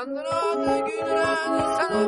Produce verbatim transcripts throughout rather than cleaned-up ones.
Yandırады, güldürады sanam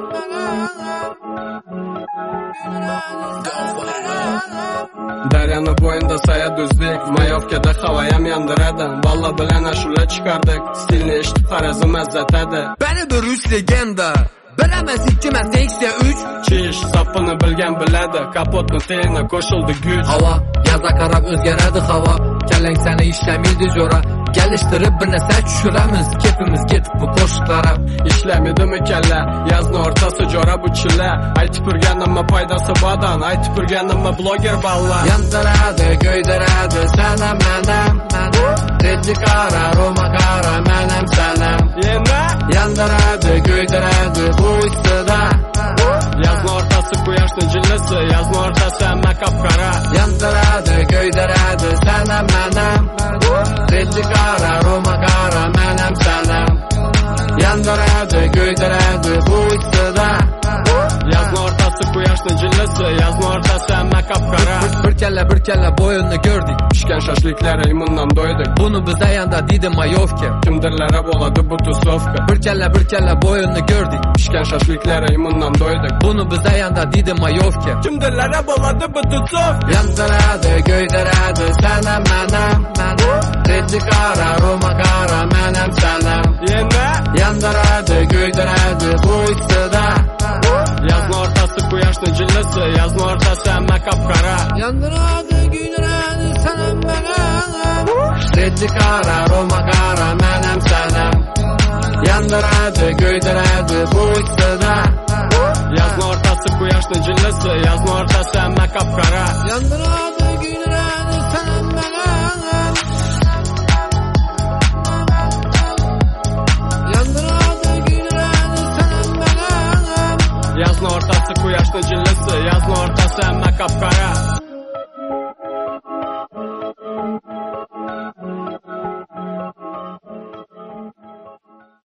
bana. Daryani bo'yinda saya do'zbek, mayovkada havayam yandıradi. Valla bilan ashula chiqardik, stilni eshitib qarazim azzatadi. Beni bir rus legenda, bilemez ikki emas seksiya uch. Chish sapini bilgan biladi, kapotni teni qo'shildi güch. Hava yaza qarab o'zgaradi havo, kallang seni ishlamaydi jo'ra. Geliştirib bir narsa tushiramiz, kepimiz ketib bu qo'shiqlara. Ishlamadimi kalla, yozni o'rtasi jo'ra bu chilla. Aytib turganimma foydasi bodan, aytib turganimma bloger balla. Yandırады, göydiradi sanam manam, Reddi qara, Roma qara, manam sanam. Yana Yandırады, göydiradi bu istida. Yozni o'rtasi quyoshni jillasi, yozni o'rtasi hamma qop-qora. Yandırады, göydiradi sanam manam, Reddi qara, Roma qara, manam sanam. Yandırады, göydiradi bu istida. Yozni o'rtasi quyoshni jillasi, yozni o'rtasi hamma qop-qora. Bir kalla bir kalla bo'yinni ko'rdik, Pishgan shashliklar imundan do'ydik. buni bizda yanda deydi mayovka. Kimdirlara bo'ladi bu tusovka. Bir kalla bir kalla bo'yinni ko'rdik, Pishgan shashliklar imundan do'ydik. buni bizda yanda deydi mayovka. Kimdirlara bo'ladi bu tusovka. Yandırады, göydiradi sanam manam, Reddi qara, Roma qara, manam sanam. Yana Yandırады, göydiradi bu istida. yozni o'rtasi quyoshni jillasi, yozni o'rtasi hamma qop-qora. Yandırады, göydiradi sanam manam, Reddi qara, Roma qara, manam sanam. Yandırады, göydiradi bu istida. Yozni o'rtasi quyoshni jillasi, yozni o'rtasi hamma qop-qora. Yandırады, göydiradi sanam manam, Yandırады, göydiradi sanam manam. Yozni o'rtasi quyoshni jillasi, yozni o'rtasi hamma qop-qora.